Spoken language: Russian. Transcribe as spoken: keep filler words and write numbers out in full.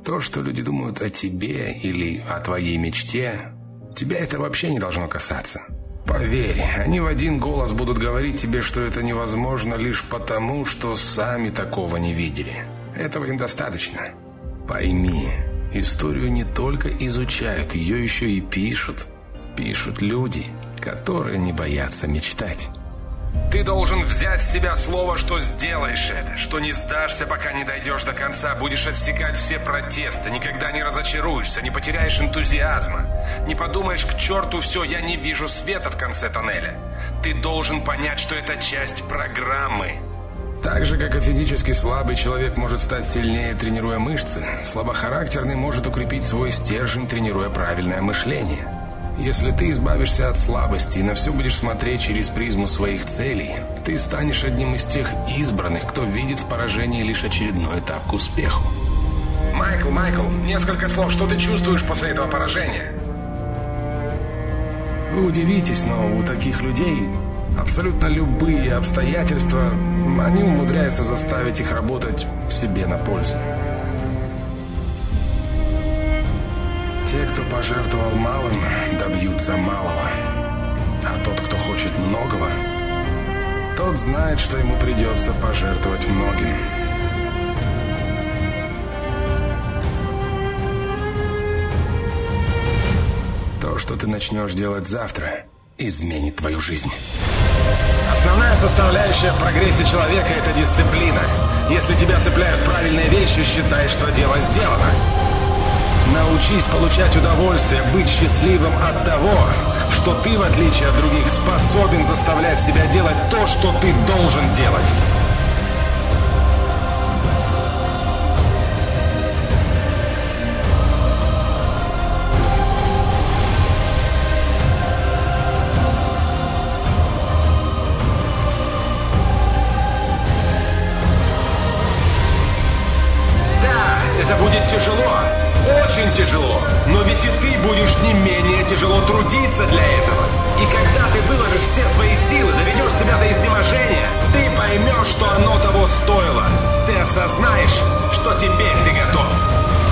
То, что люди думают о тебе или о твоей мечте, тебя это вообще не должно касаться. Поверь, они в один голос будут говорить тебе, что это невозможно лишь потому, что сами такого не видели. Этого им достаточно. Пойми, историю не только изучают, ее еще и пишут. Пишут люди, которые не боятся мечтать. Ты должен взять с себя слово, что сделаешь это, что не сдашься, пока не дойдешь до конца, будешь отсекать все протесты, никогда не разочаруешься, не потеряешь энтузиазма, не подумаешь: к черту все, я не вижу света в конце тоннеля. Ты должен понять, что это часть программы. Так же, как и физически слабый человек может стать сильнее, тренируя мышцы, слабохарактерный может укрепить свой стержень, тренируя правильное мышление. Если ты избавишься от слабости и на все будешь смотреть через призму своих целей, ты станешь одним из тех избранных, кто видит в поражении лишь очередной этап к успеху. Майкл, Майкл, несколько слов. Что ты чувствуешь после этого поражения? Вы удивитесь, но у таких людей абсолютно любые обстоятельства, они умудряются заставить их работать себе на пользу. Те, кто пожертвовал малым, добьются малого. А тот, кто хочет многого, тот знает, что ему придется пожертвовать многим. То, что ты начнешь делать завтра, изменит твою жизнь. Основная составляющая в прогрессе человека – это дисциплина. Если тебя цепляют правильные вещи, считай, что дело сделано. Научись получать удовольствие, быть счастливым от того, что ты, в отличие от других, способен заставлять себя делать то, что ты должен делать. Да, это будет тяжело. Очень тяжело, но ведь и ты будешь не менее тяжело трудиться для этого. И когда ты выложишь все свои силы, доведешь себя до изнеможения, ты поймешь, что оно того стоило. Ты осознаешь, что теперь ты готов.